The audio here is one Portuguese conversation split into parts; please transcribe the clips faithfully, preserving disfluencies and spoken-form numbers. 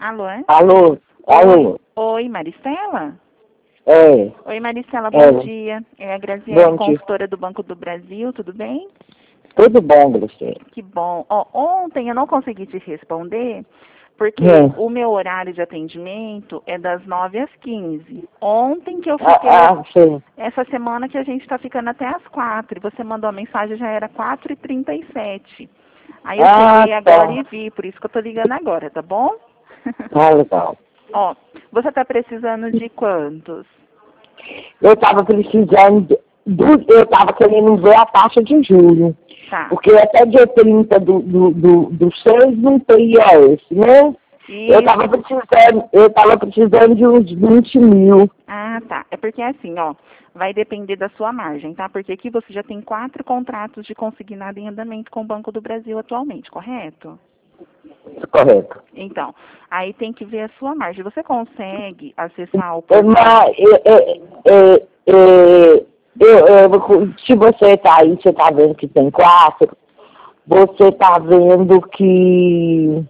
Alô? Alô? Alô? Oi, Maristela? É. Oi, Maristela, bom É. dia. É a Graziele, Bom dia. consultora do Banco do Brasil, tudo bem? Tudo bom, Graciela? Que bom. Ó, ontem eu não consegui te responder, porque É. o meu horário de atendimento é das nove às quinze. Ontem que eu Ah, fiquei, ah, sim. essa semana que a gente está ficando até às quatro, e você mandou a mensagem, já era quatro e trinta e sete. Aí eu Ah, cheguei agora tá. e vi, por isso que eu tô ligando agora, tá bom? Ah, legal. Ó, você está precisando de quantos? Eu estava precisando, do, eu estava querendo ver a taxa de juros. Tá. Porque até dia trinta do, do, do, do seis não teria esse, né? Eu Isso. estava precisando, eu estava precisando de uns vinte mil. Ah, tá. É porque assim, ó, vai depender da sua margem, tá? Porque aqui você já tem quatro contratos de consignado em andamento com o Banco do Brasil atualmente, correto? Correto. Então, aí tem que ver a sua margem. Você consegue acessar o É, portal? mas, é, é, é, é, eu, eu, se você está aí, você está vendo que tem quatro, você está vendo que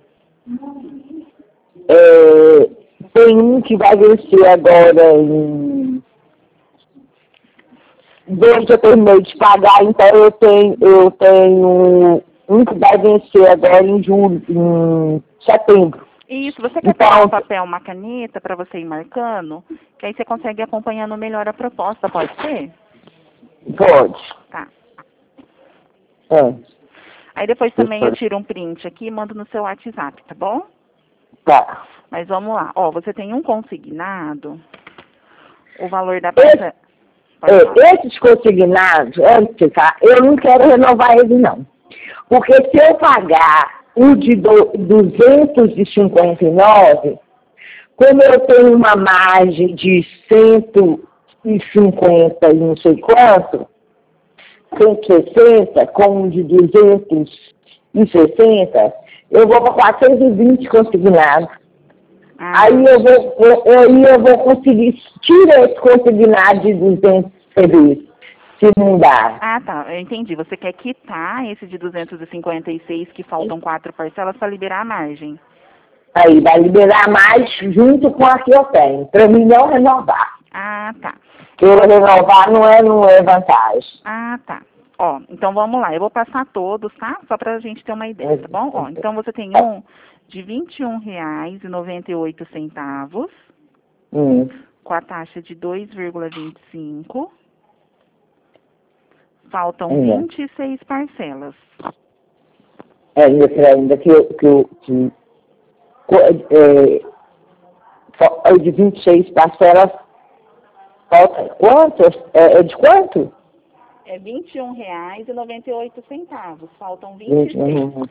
é, tem um que vai vencer agora em. Desde eu terminei de pagar, então eu tenho, eu tenho um que vai vencer agora em julho, em setembro. Isso, você quer pegar um Então, papel, uma caneta para você ir marcando? Que aí você consegue ir acompanhando melhor a proposta, pode ser? pode. Tá. É, Aí depois também eu tiro um print aqui e mando no seu WhatsApp, tá bom? tá. Mas vamos lá. Ó, você tem um consignado. O valor da Esse, peça. Pode falar. é, esses consignados, antes, tá? Eu não quero renovar ele, não. Porque se eu pagar o de do, duzentos e cinquenta e nove, como eu tenho uma margem de cento e cinquenta e não sei quanto, cento e sessenta, com um de duzentos e sessenta, eu vou para quatrocentos e vinte consignados. Ah, Aí eu vou, eu, eu, eu vou conseguir tirar esse consignado de duzentos serviços, se não dá. ah, tá. Eu entendi. Você quer quitar esse de duzentos e cinquenta e seis que faltam quatro parcelas para liberar a margem. Aí vai liberar mais junto com a que eu tenho, para mim não renovar. Ah, tá. Porque eu renovar não é, não é vantagem. Ah, tá. Ó, então vamos lá. Eu vou passar todos, tá? Só para a gente ter uma ideia, tá bom? Ó, então você tem um de vinte e um reais e noventa e oito centavos, Hum. com a taxa de dois vírgula vinte e cinco. Faltam Ainda. vinte e seis parcelas. É, ainda, que- ainda que, eu- que, eu- que é, só- é de vinte e seis parcelas, falta quantas? É, é de quanto? É vinte e um reais e noventa e oito centavos. Faltam vinte vinte, e seis. hum,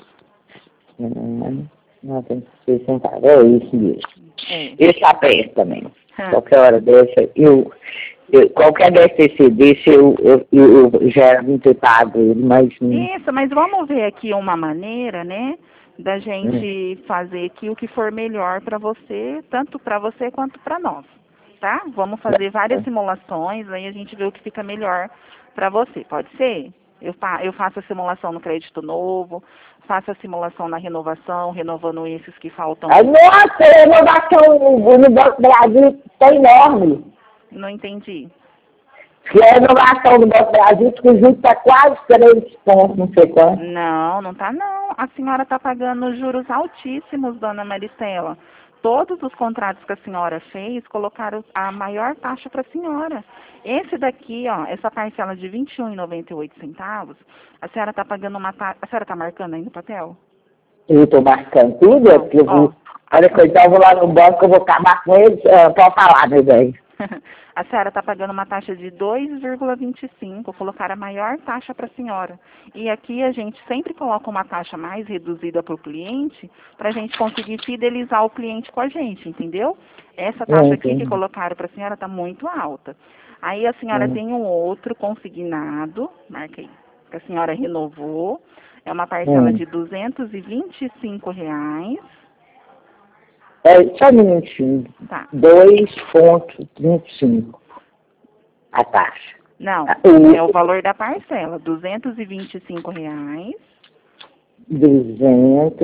hum, não, tem que ser centavos. É isso mesmo. É. Esse aperto também. Hã. Qualquer hora dessa, eu, eu qualquer D C C desse, eu, eu, eu, eu já era muito pago ele, mas hum, Isso, mas vamos ver aqui uma maneira, né, da hum, gente fazer aqui o que for melhor para você, tanto para você quanto para nós, tá? Vamos fazer várias simulações, aí a gente vê o que fica melhor para você, pode ser? Eu, fa eu faço a simulação no crédito novo, faço a simulação na renovação, renovando esses que faltam. a nossa a renovação no no Banco do Brasil está enorme. Não entendi. Que a renovação do Banco do Brasil, que junto está quase três pontos, não sei quanto. Não, não tá não. A senhora está pagando juros altíssimos, dona Maristela. Todos os contratos que a senhora fez colocaram a maior taxa para a senhora. Esse daqui, ó, essa parcela de vinte e um reais e noventa e oito centavos, a senhora está pagando uma taxa. A senhora está marcando aí no papel? Eu estou marcando tudo, é porque eu Ó, vou. Olha, coitado, eu vou lá no banco, eu vou acabar com eles, uh, pode falar, meu bem. a senhora está pagando uma taxa de dois vírgula vinte e cinco, colocar a maior taxa para a senhora. E aqui a gente sempre coloca uma taxa mais reduzida para o cliente, para a gente conseguir fidelizar o cliente com a gente, entendeu? Essa taxa aqui que colocaram para a senhora está muito alta. Aí a senhora Hum. tem um outro consignado, marca aí, que a senhora renovou, é uma parcela Hum. de duzentos e vinte e cinco reais. É, só um minutinho. Tá. dois vírgula trinta e cinco a taxa. Não, Ah, o- é o valor da parcela, duzentos e vinte e cinco reais. duzentos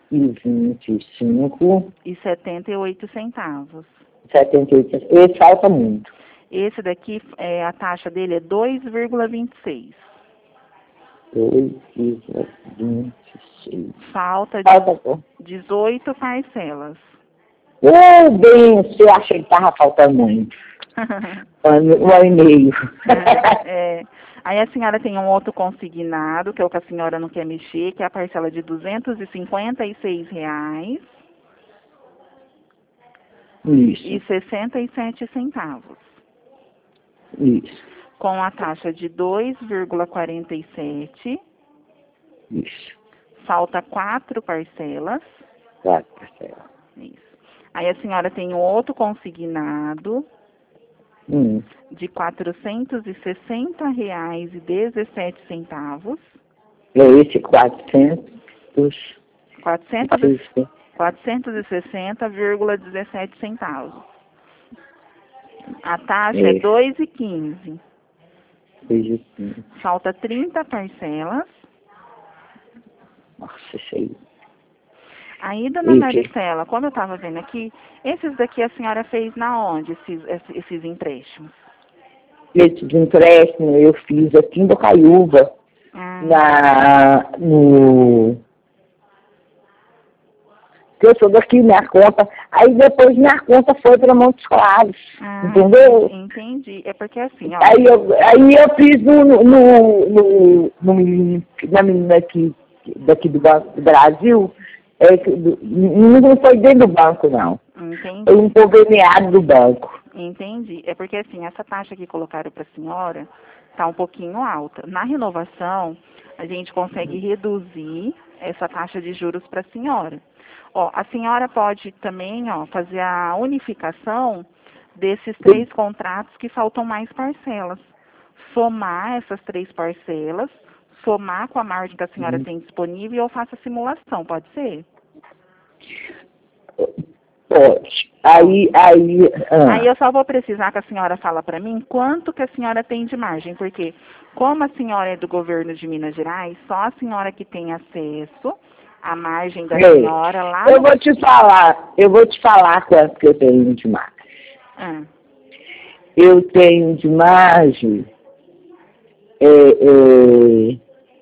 e vinte e cinco e setenta e oito centavos. setenta e oito. Esse falta muito. Esse daqui, é, a taxa dele é dois vírgula vinte e seis. dois vírgula vinte e seis. Falta Falta dezoito parcelas. Ô, bem, eu achei que estava faltando muito. Um ano, um ano e meio. É, é. Aí a senhora tem um outro consignado, que é o que a senhora não quer mexer, que é a parcela de duzentos e cinquenta e seis reais Isso. e sessenta e sete centavos. Isso. Com a taxa de dois vírgula quarenta e sete. Isso. Falta quatro parcelas. Quatro parcelas. Isso. Aí a senhora tem um outro consignado Hum. de quatrocentos e sessenta reais e dezessete centavos. É esse quatrocentos. quatrocentos e sessenta vírgula dezessete centavos. A taxa É. é dois vírgula quinze. dois e quinze. Falta trinta parcelas. Nossa, isso aí. Aí, dona Esse. Maricela, como eu estava vendo aqui, esses daqui a senhora fez na onde, esses, esses, esses empréstimos? Esses empréstimos eu fiz aqui em Bocaiúva, Ah. na, no... que eu sou daqui, minha conta. Aí depois minha conta foi para Montes Claros, Ah, entendeu? Entendi. É porque assim, ó. Aí eu, aí eu fiz no, no, no, no menino, na menina aqui, daqui do Banco do Brasil, é, do, não foi dentro do banco, não. Entendi. Foi um conveniado do banco. Entendi. É porque assim, essa taxa que colocaram para a senhora está um pouquinho alta. Na renovação, a gente consegue reduzir essa taxa de juros para a senhora. Ó, a senhora pode também, ó, fazer a unificação desses três contratos que faltam mais parcelas. Somar essas três parcelas, somar com a margem que a senhora Uhum. tem disponível e eu faço a simulação, pode ser? Pode. Aí, aí... Ah. Aí eu só vou precisar que a senhora fala para mim quanto que a senhora tem de margem, porque como a senhora é do governo de Minas Gerais, só a senhora que tem acesso à margem da Ei, senhora lá... Eu no... vou te falar, eu vou te falar quanto que eu tenho de margem. Ah. Eu tenho de margem... É, é,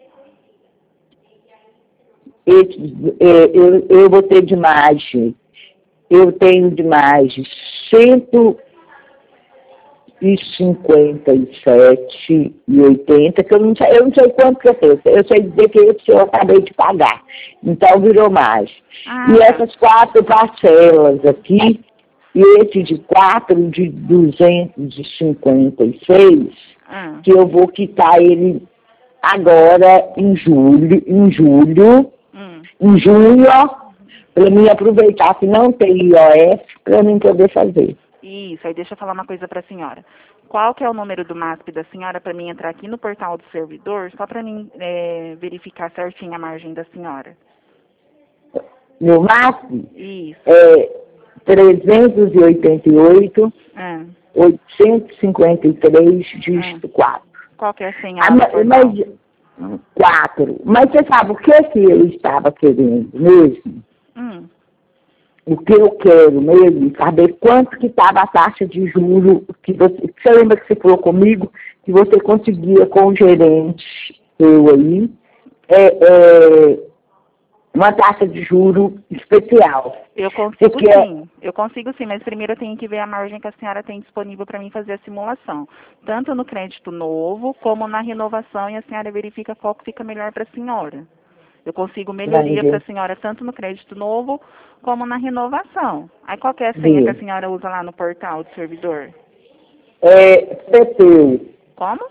esse, é, eu, eu vou ter de margem... Eu tenho de margem cento e cinquenta e sete e oitenta, que eu não sei, eu não sei quanto que eu tenho. Eu sei dizer que esse eu acabei de pagar. Então virou margem. Ah. E essas quatro parcelas aqui, e esse de quatro de duzentos e cinquenta e seis, Ah. que eu vou quitar ele agora em julho, em julho, Hum. em junho, para mim aproveitar que não tem I O F, para mim poder fazer. Isso, aí deixa eu falar uma coisa para a senhora. Qual que é o número do M A S P da senhora para mim entrar aqui no portal do servidor, só para mim é, verificar certinho a margem da senhora? No máximo, Isso. é trezentos e oitenta e oito, Ah. oitocentos e cinquenta e três, dígito quatro. Qual que é a senha Ah, lá no mas, portal? mas, quatro. Mas você sabe o que, que eu estava querendo mesmo? Hum. O que eu quero mesmo, saber quanto que estava a taxa de juro, que você, você lembra que você falou comigo, que você conseguia com o gerente, eu aí, é, é, uma taxa de juro especial. Eu consigo Porque sim, eu consigo sim, mas primeiro eu tenho que ver a margem que a senhora tem disponível para mim fazer a simulação. Tanto no crédito novo, como na renovação, e a senhora verifica qual que fica melhor para a senhora. Eu consigo melhoria para a senhora tanto no crédito novo, como na renovação. Aí qual que é a senha que a senhora usa lá no portal do servidor? É Pepeu. Como?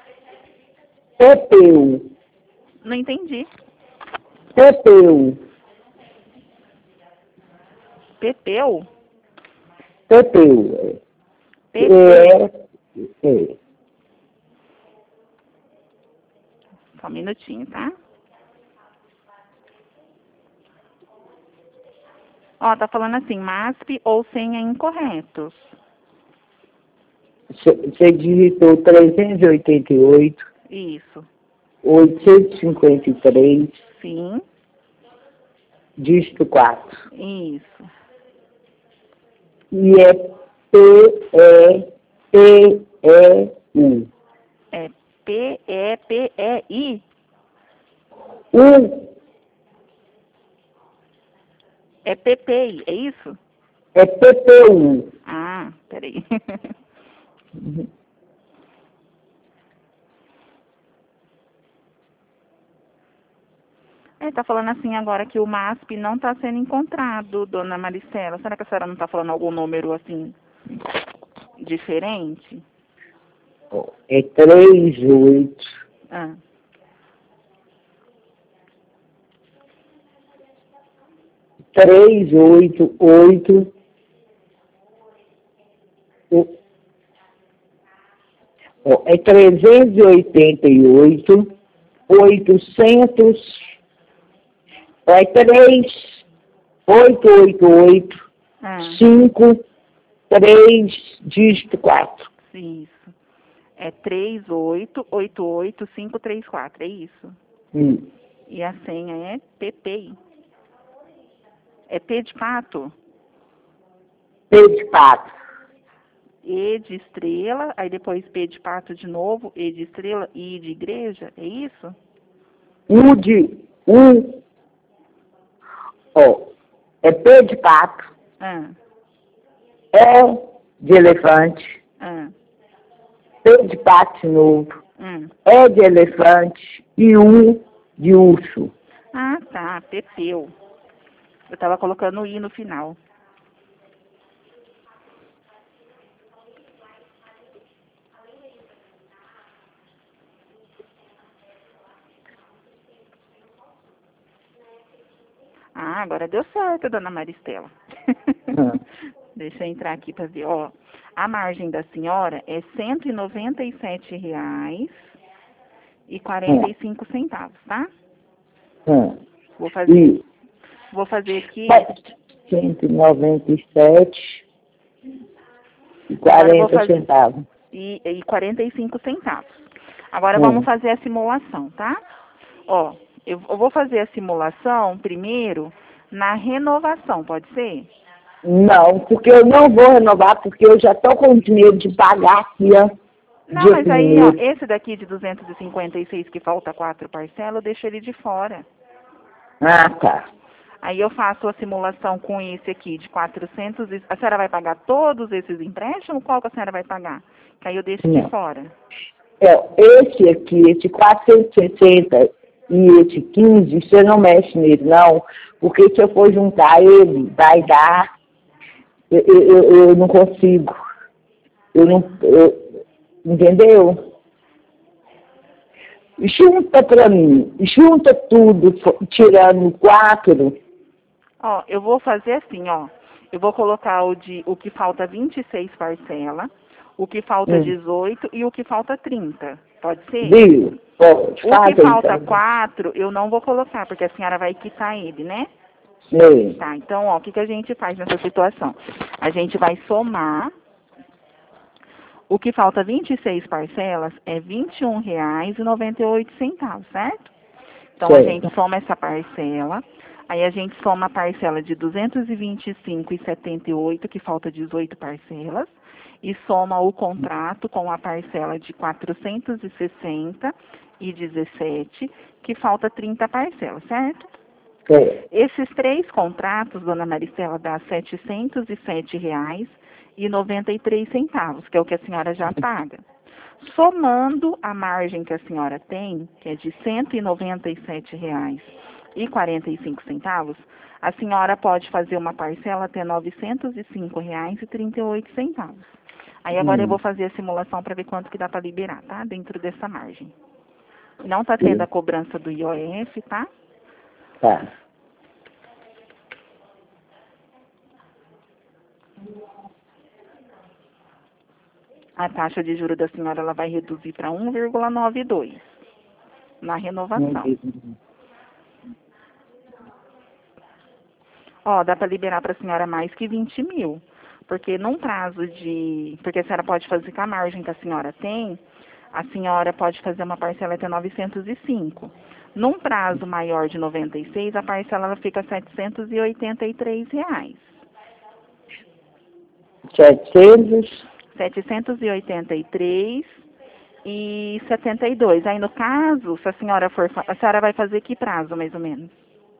Pepeu. Não entendi. Pepeu. Pepeu? Pepeu. Pepeu. É, é. Só um minutinho, tá? Ó, tá falando assim, M A S P ou senha incorretos. Você digitou trezentos e oitenta e oito. Isso. oitocentos e cinquenta e três. Sim. dígito quatro. Isso. E é P E P E I. É P E P E I? U. É P P I, é isso? É P P U. Ah, peraí. Uhum. Ele está falando assim agora que o MASP não está sendo encontrado, dona Maricela. Será que a senhora não está falando algum número assim diferente? É três oito. Ah, três oito oito. É trezentos e oitenta e oito, oitocentos. É três oito oito oito ah, cinco três dígito quatro. isso. É três oito oito oito cinco três quatro, é isso? Hum. E a senha é P P I. É P de pato, P de pato. E de estrela, aí depois P de pato de novo, E de estrela, I de igreja, é isso? U de U. Ó, é P de pato. Ah, E de elefante. ah, P de pato de novo. hum. E de elefante. E U de urso. Ah, tá, Pepeu. Eu estava colocando o I no final. Ah, agora deu certo, dona Maristela. Hum. Deixa eu entrar aqui para ver. Ó, a margem da senhora é cento e noventa e sete reais e quarenta e cinco centavos, tá? Hum. Vou fazer, E vou fazer aqui. cento e noventa e sete e Agora eu vou quarenta fazer centavos. e, e quarenta e cinco centavos. Agora vamos Hum. fazer a simulação, tá? Ó, eu, eu vou fazer a simulação primeiro na renovação, pode ser? Não, porque eu não vou renovar, porque eu já estou com dinheiro de pagar aqui, ó, Não, dia mas aí, ó, primeiro. esse daqui de duzentos e cinquenta e seis que falta quatro parcelas, eu deixo ele de fora. Ah, tá. Aí eu faço a simulação com esse aqui de quatrocentos. E... A senhora vai pagar todos esses empréstimos? Qual que a senhora vai pagar? Que aí eu deixo de Não. fora. É, esse aqui, esse quatrocentos e sessenta e esse quinze, você não mexe nele, não, porque se eu for juntar ele, vai dar, eu, eu, eu não consigo. Eu não, eu, entendeu? Junta para mim, junta tudo, tirando quatro. Ó, eu vou fazer assim, ó. Eu vou colocar o, de, o que falta vinte e seis parcela, o que falta Hum. dezoito e o que falta trinta. Pode ser? Viu? Pode, O que faça falta então. quatro, eu não vou colocar, porque a senhora vai quitar ele, né? Sim. Tá, então, ó, o que, que a gente faz nessa situação? A gente vai somar. O que falta vinte e seis parcelas é vinte e um reais e noventa e oito centavos, certo? Então, a gente Certo. soma essa parcela, aí a gente soma a parcela de duzentos e vinte e cinco reais e setenta e oito centavos, que falta dezoito parcelas, e soma o contrato com a parcela de quatrocentos e sessenta reais e dezessete centavos, que falta trinta parcelas, certo? Certo. Esses três contratos, dona Maricela, dá setecentos e sete reais e noventa e três centavos, que é o que a senhora já paga. Somando a margem que a senhora tem, que é de cento e noventa e sete reais e quarenta e cinco centavos, a senhora pode fazer uma parcela até novecentos e cinco reais e trinta e oito centavos. Aí agora eu Hum. vou fazer a simulação para ver quanto que dá para liberar, tá? Dentro dessa margem. Não está tendo Sim. a cobrança do I O F, tá? Tá. A taxa de juros da senhora ela vai reduzir para um vírgula noventa e dois na renovação. Ó, dá para liberar para a senhora mais que vinte mil. Porque num prazo de... Porque a senhora pode fazer com a margem que a senhora tem, a senhora pode fazer uma parcela até novecentos e cinco. Num prazo maior de noventa e seis, a parcela ela fica setecentos e oitenta e três reais. setecentos? setecentos e oitenta e três e setenta e dois. Aí, no caso, se a senhora for... fa- A senhora vai fazer que prazo, mais ou menos?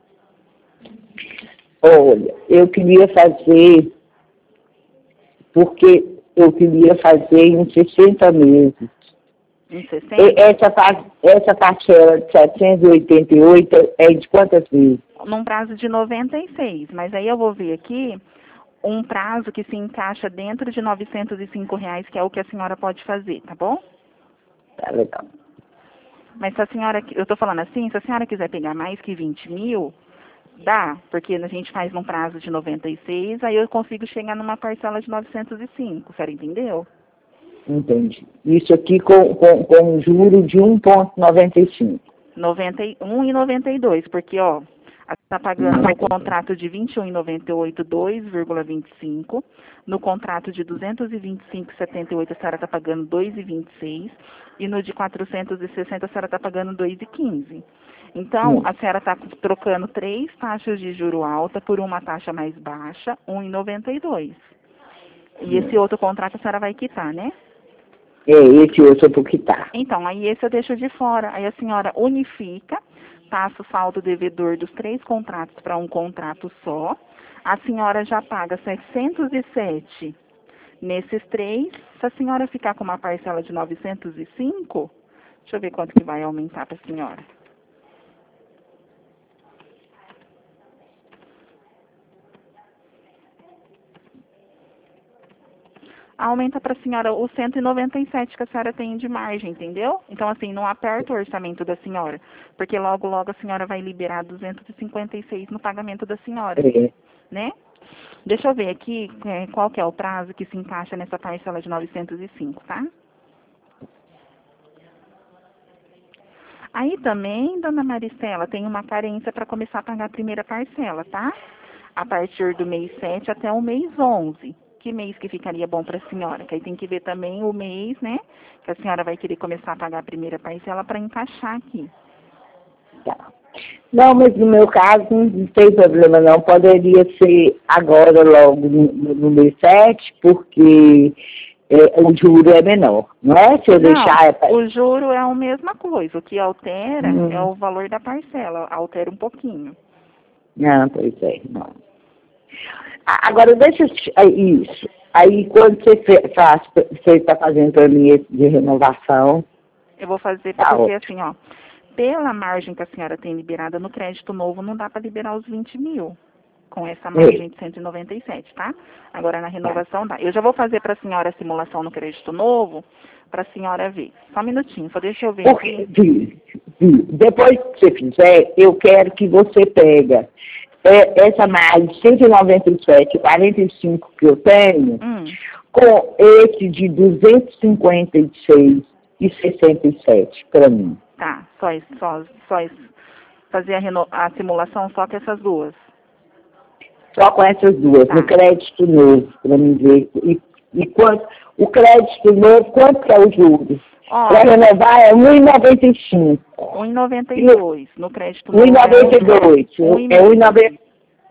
Olha, eu queria fazer, porque eu queria fazer em sessenta meses. Em E sessenta? essa, par- essa parcela de setecentos e oitenta e oito é de quantas vezes? Num prazo de noventa e seis. Mas aí eu vou ver aqui um prazo que se encaixa dentro de novecentos e cinco reais, que é o que a senhora pode fazer, tá bom? Tá legal. Mas se a senhora, eu tô falando assim, se a senhora quiser pegar mais que vinte mil, dá, porque a gente faz num prazo de noventa e seis, aí eu consigo chegar numa parcela de novecentos e cinco, a senhora entendeu? Entendi. Isso aqui com, com, com um juro de um vírgula noventa e cinco. noventa e um e noventa e dois, porque, ó, está pagando no contrato de vinte e um e noventa e oito, dois vírgula vinte e cinco, no contrato de duzentos e vinte e cinco e setenta e oito a senhora está pagando dois vírgula vinte e seis e no de quatrocentos e sessenta a senhora está pagando dois vírgula quinze. Então, Hum. a senhora está trocando três taxas de juro alta por uma taxa mais baixa, um vírgula noventa e dois. E esse Hum. outro contrato a senhora vai quitar, né? É, esse outro eu vou quitar. Então, aí esse eu deixo de fora. Aí a senhora unifica, passa o saldo devedor dos três contratos para um contrato só. A senhora já paga setecentos e sete nesses três. Se a senhora ficar com uma parcela de novecentos e cinco, deixa eu ver quanto que vai aumentar para a senhora. Aumenta para a senhora os cento e noventa e sete que a senhora tem de margem, entendeu? Então, assim, não aperta o orçamento da senhora, porque logo, logo a senhora vai liberar duzentos e cinquenta e seis no pagamento da senhora, É. né? Deixa eu ver aqui é, qual que é o prazo que se encaixa nessa parcela de novecentos e cinco, tá? Aí também, dona Maristela, tem uma carência para começar a pagar a primeira parcela, tá? A partir do mês sete até o mês onze. Que mês que ficaria bom para a senhora? Que aí tem que ver também o mês, né? Que a senhora vai querer começar a pagar a primeira parcela para encaixar aqui. Tá. Não, mas no meu caso não tem problema não. Poderia ser agora logo no, no, no mês sete, porque é, o juro é menor, não é? Se eu Não, deixar... É... o juro é a mesma coisa. O que altera é Hum. o valor da parcela. Altera um pouquinho. Não, pois é, não. A- Agora, deixa eu... te- aí, isso. Aí, quando você fe- faz, você está fazendo para mim esse de renovação, Eu vou fazer tá porque ótimo. assim, ó, pela margem que a senhora tem liberada no crédito novo, não dá para liberar os vinte mil com essa É, margem de cento e noventa e sete, tá? Agora na tá. renovação dá. Eu já vou fazer para a senhora a simulação no crédito novo, para a senhora ver. Só um minutinho, só deixa eu ver Porque, aqui. vi, vi, depois que você fizer, eu quero que você pega é, essa margem de cento e noventa e sete, quarenta e cinco que eu tenho, Hum, com esse de duzentos e cinquenta e seis e sessenta e sete para mim. tá, só isso, só, só isso. Fazer a, reno... a simulação só com essas duas. Só com essas duas, Tá. no crédito novo, para mim ver. E, e quanto, o crédito novo, quanto que é o juro? Ó, Para renovar é um vírgula noventa e cinco. um e noventa E e dois. No crédito um novo vírgula é noventa e dois. um e É um vírgula meio. noventa.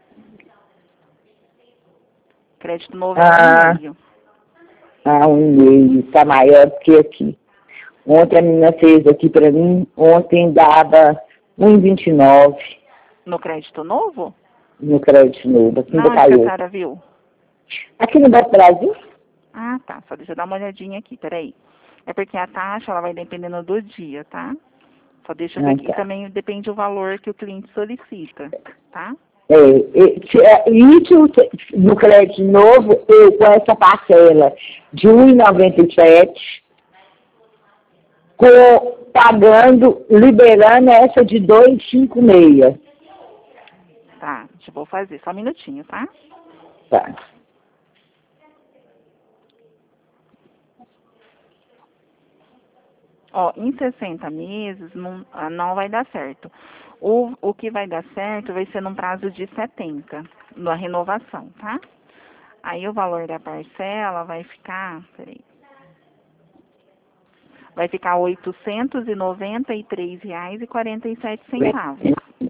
Crédito novo é um e Ah, meio. ah, um e meio. Está maior do que aqui. Ontem a menina fez aqui para mim, ontem dava um vírgula vinte e nove No crédito novo? no crédito novo, aqui Não, ainda onde que a caiu. senhora viu? Aqui no Banco Brasil? Ah, tá. Só deixa eu dar uma olhadinha aqui, peraí. É porque a taxa, ela vai dependendo do dia, tá? Só deixa eu ver Ah, aqui. E tá. também depende do valor que o cliente solicita, tá? É, é, se- é, isso no crédito novo, eu com essa parcela de um vírgula noventa e sete, com, pagando, liberando essa de dois vírgula cinquenta e seis. Tá, deixa eu vou fazer. Só um minutinho, tá? Tá. Ó, em sessenta meses não, ah, não vai dar certo. O, o que vai dar certo vai ser num prazo de setenta, na renovação, tá? Aí o valor da parcela vai ficar, peraí. vai ficar oitocentos e noventa e três reais e quarenta e sete centavos.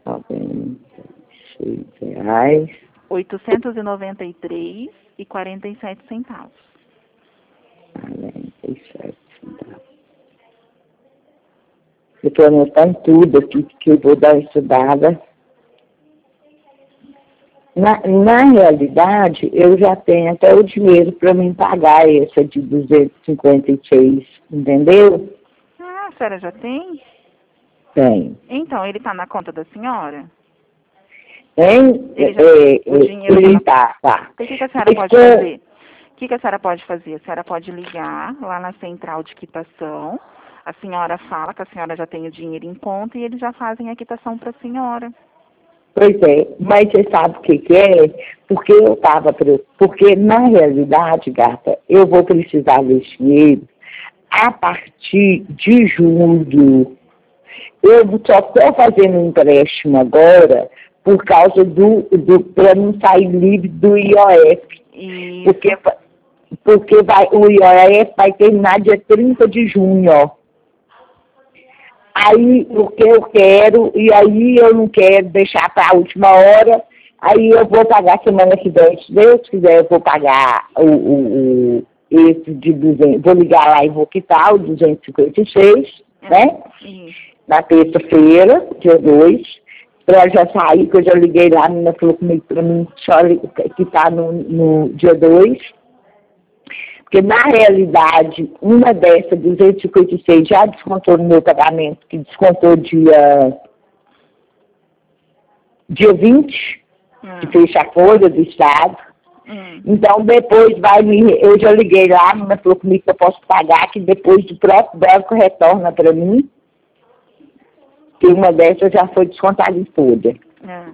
Reais. oitocentos e noventa e três e quarenta e sete centavos. quarenta e sete centavos. Eu estou anotando tudo aqui que eu vou dar uma estudada. Na, na realidade, eu já tenho até o dinheiro para mim pagar essa de duzentos e cinquenta e seis, entendeu? Ah, a senhora já tem? Tem. Então, ele está na conta da senhora? Tem? Ele já, é, o dinheiro ele já tá, tá. O que, que a senhora pode Porque- fazer? O que, que a senhora pode fazer? A senhora pode ligar lá na central de quitação. A senhora fala que a senhora já tem o dinheiro em conta e eles já fazem a quitação para a senhora. Pois é, mas você sabe o que, que é? Porque eu estava... Porque, na realidade, gata, eu vou precisar desse dinheiro a partir de julho. Eu só estou fazendo um empréstimo agora por causa do... do para não sair livre do I O F. E Porque, porque vai, o I O F vai terminar dia trinta de junho, ó. Aí, o que eu quero, e aí eu não quero deixar para a última hora, aí eu vou pagar semana que vem, se Deus quiser, eu vou pagar o, o, o esse de duzentos, vou ligar lá e vou quitar o duzentos e cinquenta e seis, né? Isso. Na terça-feira, dia dois, para já sair, que eu já liguei lá, a menina falou comigo para mim só quitar no, no dia dois. Porque, na realidade, uma dessas, duzentos e cinquenta e seis, já descontou no meu pagamento, que descontou dia, dia vinte, Hum. que fecha a folha do Estado. Hum. Então, depois vai me... Eu já liguei lá, a menina falou comigo que eu posso pagar, que depois do próprio banco retorna para mim, que uma dessas já foi descontada em folha. É.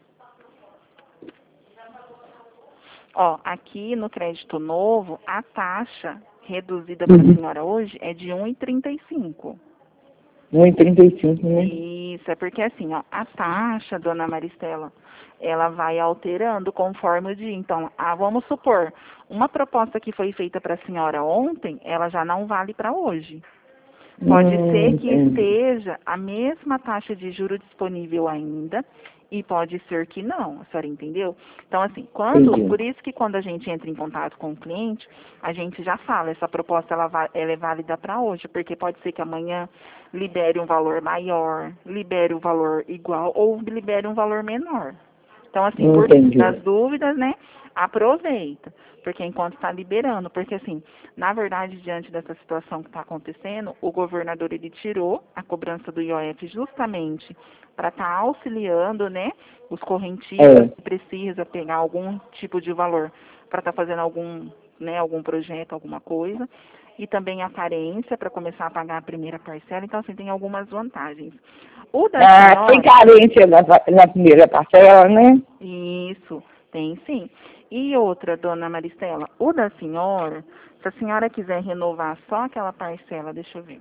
Ó, aqui no crédito novo, a taxa reduzida para a Uhum. senhora hoje é de um vírgula trinta e cinco. um vírgula trinta e cinco, né? Isso, é porque assim, ó, a taxa, dona Maristela, ela vai alterando conforme o dia. Então, ah, vamos supor, uma proposta que foi feita para a senhora ontem, ela já não vale para hoje. Pode Hum, ser que entendi. esteja a mesma taxa de juro disponível ainda e pode ser que não, a senhora entendeu? Então, assim, quando, Entendi. por isso que quando a gente entra em contato com o cliente, a gente já fala, essa proposta ela, va- ela é válida para hoje, porque pode ser que amanhã libere um valor maior, libere um valor igual ou libere um valor menor. Então, assim, por Entendi. nas dúvidas, né, aproveita, porque enquanto está liberando, porque assim, na verdade, diante dessa situação que está acontecendo, o governador, ele tirou a cobrança do I O F justamente para estar auxiliando, né, os correntistas É. que precisam pegar algum tipo de valor para estar fazendo algum, né, algum projeto, alguma coisa, e também a carência para começar a pagar a primeira parcela. Então, assim, tem algumas vantagens. O da Ah, senhora... tem carência na, na primeira parcela, né? Isso, tem sim. E outra, dona Maristela, o da senhora, se a senhora quiser renovar só aquela parcela, deixa eu ver.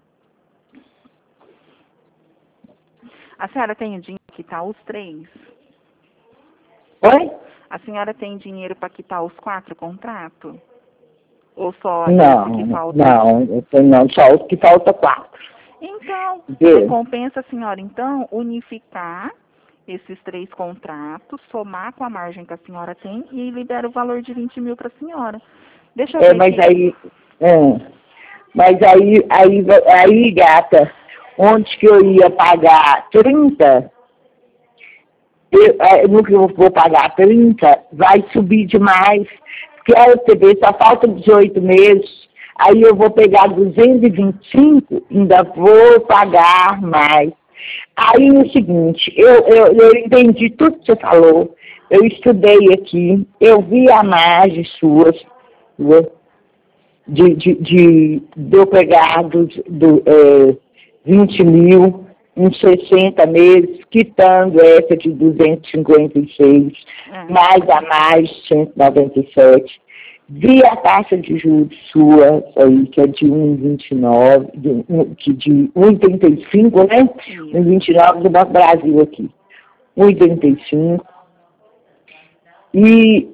A senhora tem o dinheiro para quitar os três? Oi? A senhora tem dinheiro para quitar os quatro contratos? Ou só Não, esse que falta? não, eu tenho- não, só os que falta quatro. Então, Vê? é, compensa a senhora, então, unificar esses três contratos, somar com a margem que a senhora tem e libera o valor de vinte mil para a senhora. Deixa eu É, ver mas aqui. aí, é, mas aí, aí, aí, gata, onde que eu ia pagar trinta, eu, é, no que eu vou pagar trinta, vai subir demais, porque a U T B só falta dezoito meses, aí eu vou pegar duzentos e vinte e cinco, ainda vou pagar mais. Aí é o seguinte, eu, eu, eu entendi tudo que você falou, eu estudei aqui, eu vi a margem sua, sua de, de, de, de eu pegar do, do, é, vinte mil em sessenta meses, quitando essa de duzentos e cinquenta e seis, É. mais a mais cento e noventa e sete. Vi a taxa de juros sua, aí, que é de um vírgula vinte e nove, de, um- que de um vírgula trinta e cinco, né? um vírgula vinte e nove do Banco Brasil aqui. um vírgula trinta e cinco. E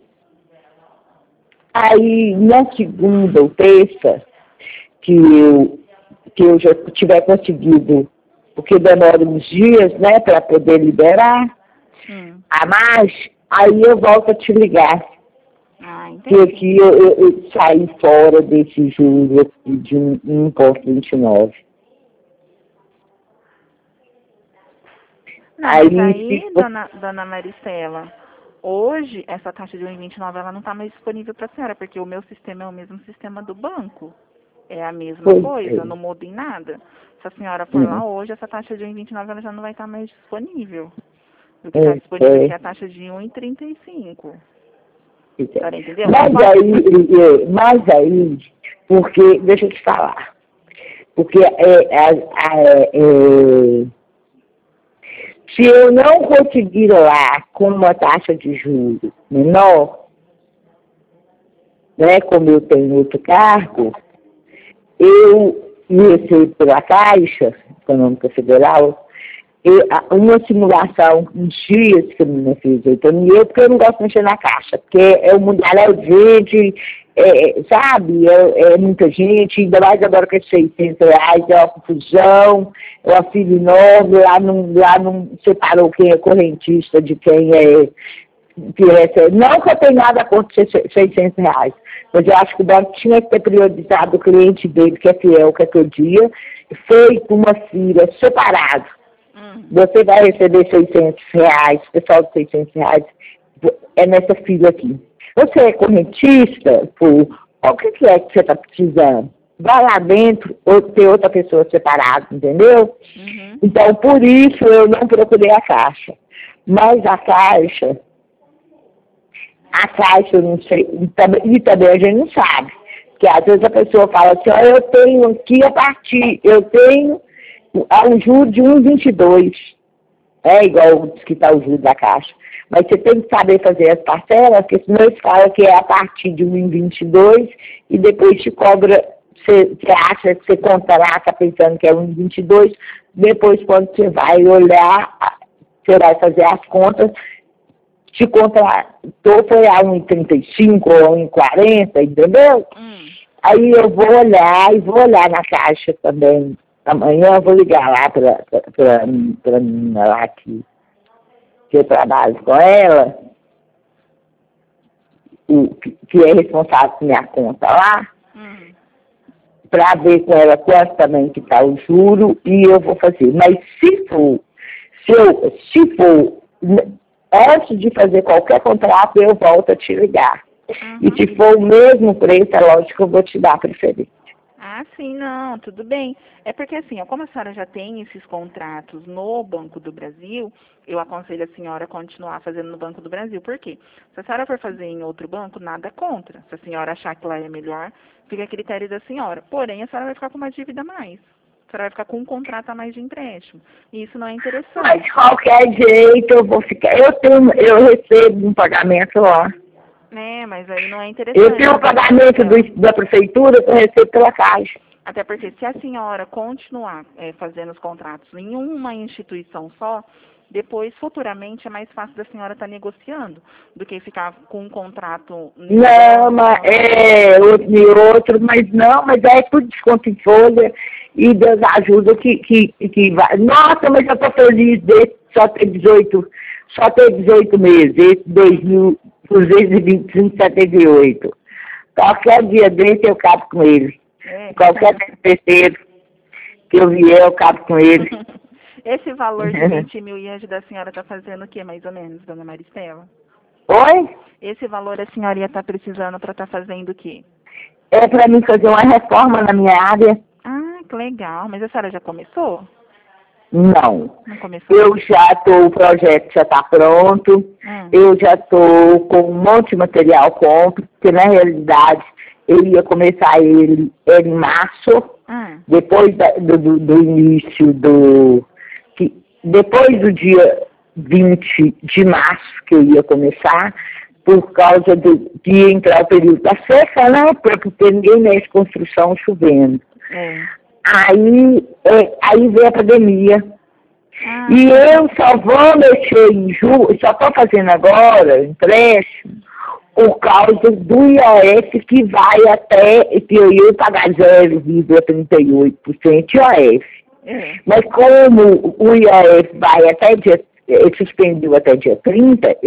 aí, na segunda ou terça, que eu que eu já tiver conseguido, porque demora uns dias, né, para poder liberar Hum. a mais, aí eu volto a te ligar. Ah, entendi. Que aqui eu, eu, eu saí fora desse juros aqui de um vírgula vinte e nove. Não, Aí, mas aí, ficou- dona, dona Maristela, hoje essa taxa de um vírgula vinte e nove ela não está mais disponível para a senhora, porque o meu sistema é o mesmo sistema do banco. É a mesma Pois coisa, é. não muda em nada. Se a senhora for lá Hum. hoje, essa taxa de um vírgula vinte e nove ela já não vai estar mais disponível. O que É, está disponível é. aqui é a taxa de um vírgula trinta e cinco. A senhora entendeu? Mas Pode- aí, é, mas aí, porque, deixa eu te falar, porque é, a- a- é, se eu não conseguir lá com uma taxa de juros menor, né, como eu tenho outro cargo, eu recebo pela Caixa Econômica Federal eu- a- uma simulação, uns dias que a menina fez oito mil, porque eu não gosto de mexer na caixa, porque é o mundial é gente, é, sabe, é, é muita gente, ainda mais agora com esses seiscentos reais, é uma confusão, é uma fila enorme, lá não, lá não separou quem é correntista de quem é, que é, não que eu tenho nada contra seiscentos reais, mas eu acho que o banco tinha que ter priorizado o cliente dele, que é fiel, que é todo dia, feito uma fila separada. Hum. Você vai receber seiscentos reais, pessoal de seiscentos reais, é nessa fila aqui. Você é correntista, por, o que, que é que você está precisando? Vai lá dentro ou ter outra pessoa separada, entendeu? Uhum. Então, por isso eu não procurei a Caixa. Mas a Caixa, a Caixa, eu não sei, e também, e também a gente não sabe. Porque às vezes a pessoa fala assim, ó, eu tenho aqui a partir, eu tenho há um juro de um vírgula vinte e dois. É igual que está o juro da Caixa. Mas você tem que saber fazer as parcelas, porque senão eles falam que é a partir de um vírgula vinte e dois e depois te cobra, você, você acha que você conta lá, está pensando que é um vírgula vinte e dois, depois quando você vai olhar, você vai fazer as contas, te contratou foi a um vírgula trinta e cinco ou a um vírgula quarenta, entendeu? Hum. Aí eu vou olhar e vou olhar na Caixa também. Amanhã eu vou ligar lá para a menina lá que, que eu trabalho com ela, o, que, que é responsável por minha conta lá, Hum. para ver com ela quanto também que está o juro e eu vou fazer. Mas se for, se, eu, se for, antes de fazer qualquer contrato, eu volto a te ligar. Uhum. E se for o mesmo preço, é lógico que eu vou te dar preferência. Ah, sim, não, tudo bem. É porque assim, ó, como a senhora já tem esses contratos no Banco do Brasil, eu aconselho a senhora a continuar fazendo no Banco do Brasil. Por quê? Se a senhora for fazer em outro banco, nada contra. Se a senhora achar que lá é melhor, fica a critério da senhora. Porém, a senhora vai ficar com uma dívida a mais. A senhora vai ficar com um contrato a mais de empréstimo. E isso não é interessante. Mas de qualquer jeito eu vou ficar. Eu tenho, eu recebo um pagamento lá. É, mas aí não é interessante. Eu tenho o dona pagamento Maristela. do, da prefeitura que eu recebo pela Caixa. Até porque se a senhora continuar é, fazendo os contratos em uma instituição só, depois, futuramente, é mais fácil da senhora estar negociando do que ficar com um contrato... em Não, banco. mas é outro e outro, mas não, mas é tudo desconto em folha e Deus ajuda que, que, que vai. Nossa, mas eu tô feliz desse só ter dezoito, só ter dezoito meses, esse dois mil duzentos e vinte e cinco, setenta e oito. Qualquer dia desse eu cabo com ele. É. Qualquer terceiro que eu vier, eu cabo com ele. Esse valor de vinte mil ienes da senhora está fazendo o que, mais ou menos, dona Maristela? Oi? Esse valor a senhora ia estar precisando para estar fazendo o quê? É para mim fazer uma reforma na minha área? Ah, que legal. Mas a senhora já começou? Não. Não começou? Eu já estou, o projeto já está pronto, Hum. eu já estou com um monte de material pronto, porque na realidade eu ia começar ele em março, Hum. depois da, do, do, do início do... Que, depois do dia vinte de março que eu ia começar, por causa do, de entrar o período da seca, né? Porque ninguém mexe construção chovendo. É. Aí, é, aí veio a pandemia. Ah, E eu só vou mexer em julho, só estou fazendo agora empréstimo, por causa do I O F que vai até, que eu ia pagar zero vírgula trinta e oito por cento de I O F. É. Mas como o I O F vai até dia, suspendeu até dia trinta,